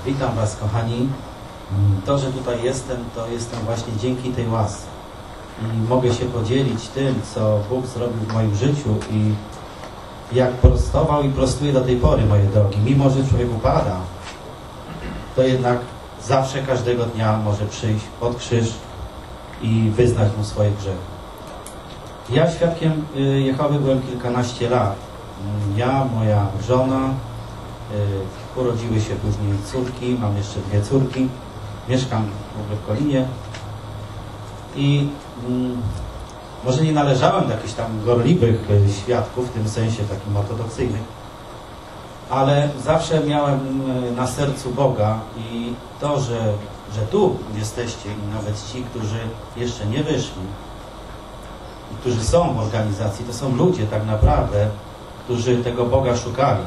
Witam Was, kochani. To, że tutaj jestem, to jestem właśnie dzięki tej łasce. I mogę się podzielić tym, co Bóg zrobił w moim życiu i jak prostował i prostuje do tej pory, moje drogi. Mimo, że człowiek upada, to jednak zawsze, każdego dnia może przyjść pod krzyż i wyznać Mu swoje grzechy. Ja świadkiem Jehowy byłem kilkanaście lat. Ja, moja żona, urodziły się później córki, mam jeszcze 2 córki, mieszkam w ogóle w Kolinie i może nie należałem do jakichś tam gorliwych świadków, w tym sensie takim ortodoksyjnych, ale zawsze miałem na sercu Boga i to, że tu jesteście i nawet ci, którzy jeszcze nie wyszli i którzy są w organizacji, to są ludzie tak naprawdę, którzy tego Boga szukali.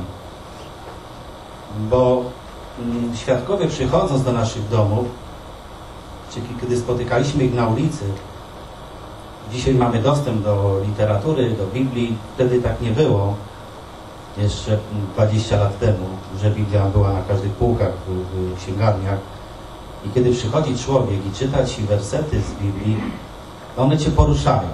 Bo świadkowie, przychodząc do naszych domów, czyli kiedy spotykaliśmy ich na ulicy, dzisiaj mamy dostęp do literatury, do Biblii, wtedy tak nie było, jeszcze 20 lat temu, że Biblia była na każdych półkach w księgarniach. I kiedy przychodzi człowiek i czyta ci wersety z Biblii, one cię poruszają.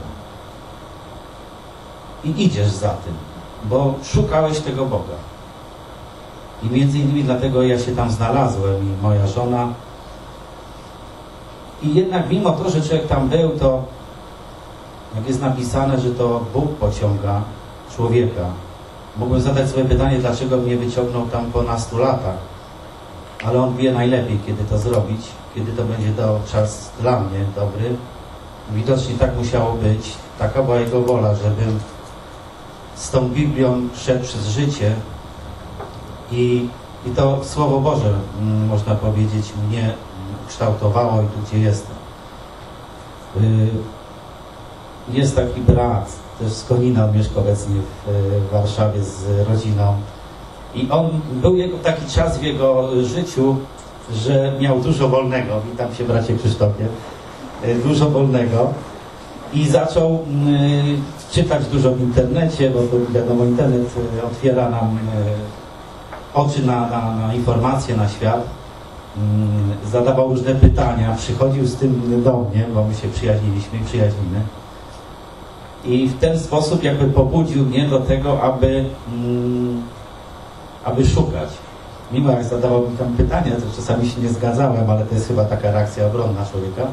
I idziesz za tym, bo szukałeś tego Boga. I między innymi dlatego ja się tam znalazłem i moja żona. I jednak mimo to, że człowiek tam był, to jak jest napisane, że to Bóg pociąga człowieka. Mógłbym zadać sobie pytanie, dlaczego mnie wyciągnął tam po nastu latach. Ale On wie najlepiej, kiedy to zrobić, kiedy to będzie czas dla mnie dobry. Widocznie tak musiało być. Taka była Jego wola, żebym z tą Biblią szedł przez życie. I to Słowo Boże, można powiedzieć, mnie kształtowało i tu, gdzie jestem. Jest taki brat, też z Konina, on mieszka obecnie w Warszawie z rodziną. I był taki czas w jego życiu, że miał dużo wolnego. Witam się, bracie Krzysztofie. Dużo wolnego. I zaczął czytać dużo w internecie, bo to wiadomo, internet otwiera nam oczy na informacje, na świat. Zadawał różne pytania, przychodził z tym do mnie, bo my się przyjaźniliśmy i przyjaźnimy. I w ten sposób jakby pobudził mnie do tego, aby szukać. Mimo jak zadawał mi tam pytania, to czasami się nie zgadzałem, ale to jest chyba taka reakcja obronna człowieka.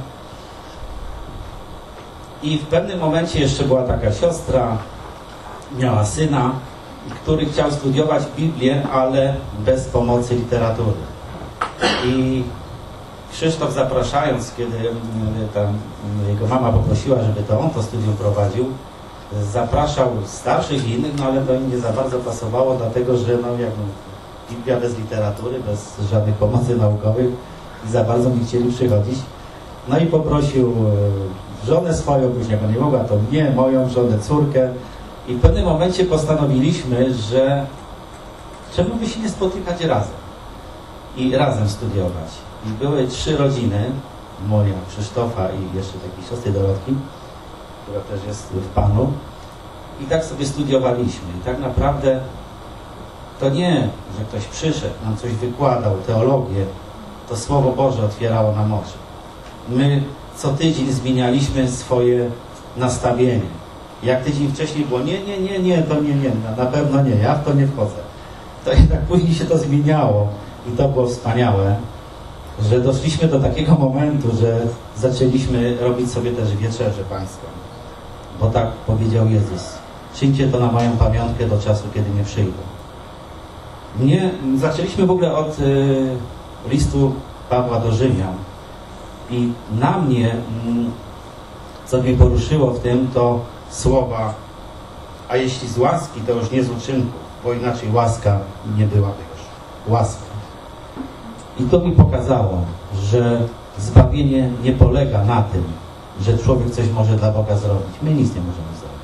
I w pewnym momencie jeszcze była taka siostra, miała syna, który chciał studiować Biblię, ale bez pomocy literatury. I Krzysztof, zapraszając, kiedy tam jego mama poprosiła, żeby to on to studium prowadził, zapraszał starszych i innych, no ale to im nie za bardzo pasowało, dlatego że Biblia bez literatury, bez żadnych pomocy naukowych i za bardzo nie chcieli przychodzić. No i poprosił żonę swoją, później jak nie mogła, to mnie, moją żonę, córkę. I w pewnym momencie postanowiliśmy, że czemu by się nie spotykać razem i razem studiować. I były 3 rodziny, moja, Krzysztofa i jeszcze takiej siostry Dorotki, która też jest w Panu. I tak sobie studiowaliśmy. I tak naprawdę to nie, że ktoś przyszedł, nam coś wykładał, teologię, to Słowo Boże otwierało nam oczy. My co tydzień zmienialiśmy swoje nastawienie. Jak tydzień wcześniej było, nie, to nie, na pewno nie, ja w to nie wchodzę. To jednak później się to zmieniało i to było wspaniałe, że doszliśmy do takiego momentu, że zaczęliśmy robić sobie też wieczerzę pańską. Bo tak powiedział Jezus, czyńcie to na moją pamiątkę do czasu, kiedy nie przyjdę. Zaczęliśmy w ogóle od listu Pawła do Rzymian i na mnie, co mnie poruszyło w tym, to słowa, a jeśli z łaski, to już nie z uczynków, bo inaczej łaska nie byłaby już. Łaska. I to mi pokazało, że zbawienie nie polega na tym, że człowiek coś może dla Boga zrobić. My nic nie możemy zrobić.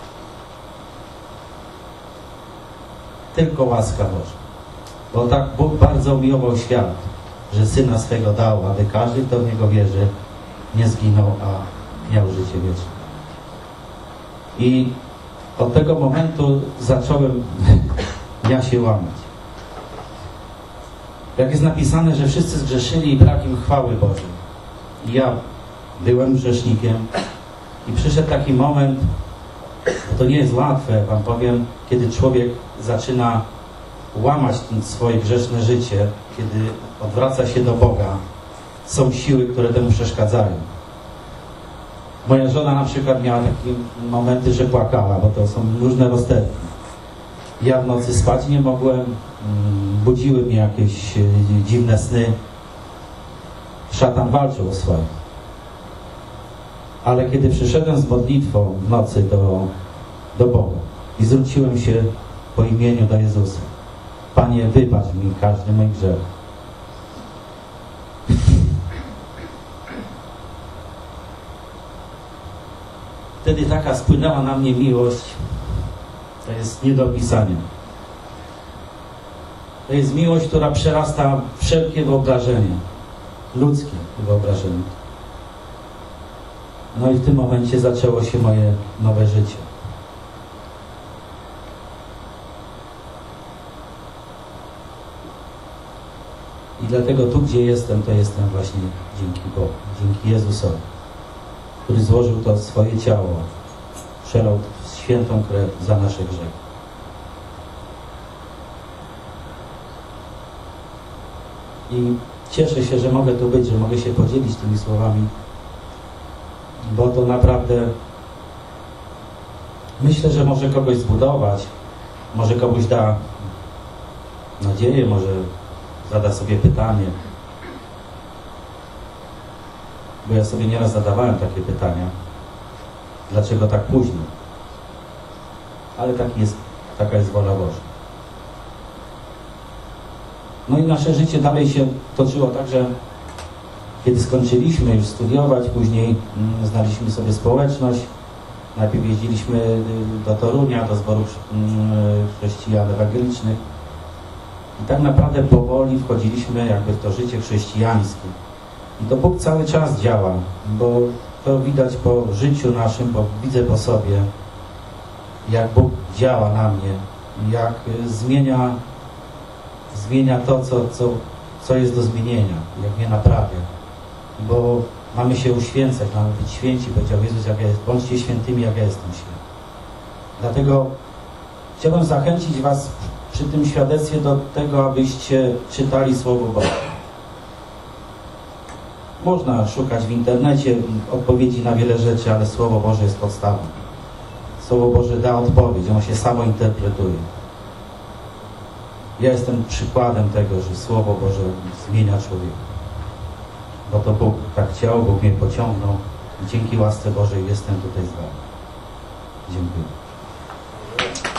Tylko łaska Boża. Bo tak Bóg bardzo umiłował świat, że Syna swego dał, aby każdy, kto w Niego wierzy, nie zginął, a miał życie wieczne. I od tego momentu zacząłem ja się łamać. Jak jest napisane, że wszyscy zgrzeszyli i brak im chwały Bożej. I ja byłem grzesznikiem i przyszedł taki moment, bo to nie jest łatwe, wam powiem, kiedy człowiek zaczyna łamać swoje grzeszne życie, kiedy odwraca się do Boga. Są siły, które temu przeszkadzają. Moja żona na przykład miała takie momenty, że płakała, bo to są różne rozterki. Ja w nocy spać nie mogłem, budziły mnie jakieś dziwne sny. Szatan walczył o swoje. Ale kiedy przyszedłem z modlitwą w nocy do Boga i zwróciłem się po imieniu do Jezusa. Panie, wybacz mi każdy mój grzech. Wtedy taka spłynęła na mnie miłość, to jest nie do opisania. To jest miłość, która przerasta wszelkie wyobrażenie, ludzkie wyobrażenie. No i w tym momencie zaczęło się moje nowe życie. I dlatego tu, gdzie jestem, to jestem właśnie dzięki Bogu, dzięki Jezusowi, który złożył to swoje ciało, przelał świętą krew za nasze grzechy. I cieszę się, że mogę tu być, że mogę się podzielić tymi słowami, bo to naprawdę myślę, że może kogoś zbudować, może komuś da nadzieję, może zada sobie pytanie. Bo ja sobie nieraz zadawałem takie pytania. Dlaczego tak późno? Ale taka jest wola Boża. No i nasze życie dalej się toczyło tak, że kiedy skończyliśmy już studiować, później znaliśmy sobie społeczność. Najpierw jeździliśmy do Torunia, do zborów chrześcijan ewangelicznych. I tak naprawdę powoli wchodziliśmy jakby w to życie chrześcijańskie. I to Bóg cały czas działa, bo to widać po życiu naszym, bo widzę po sobie, jak Bóg działa na mnie, jak zmienia to, co jest do zmienienia, jak mnie naprawia. Bo mamy się uświęcać, mamy być święci, powiedział Jezus, bądźcie świętymi, jak ja jestem święty. Dlatego chciałbym zachęcić was przy tym świadectwie do tego, abyście czytali Słowo Boże. Można szukać w internecie odpowiedzi na wiele rzeczy, ale Słowo Boże jest podstawą. Słowo Boże da odpowiedź, ono się samo interpretuje. Ja jestem przykładem tego, że Słowo Boże zmienia człowieka. Bo to Bóg tak chciał, Bóg mnie pociągnął i dzięki łasce Bożej jestem tutaj z wami. Dziękuję.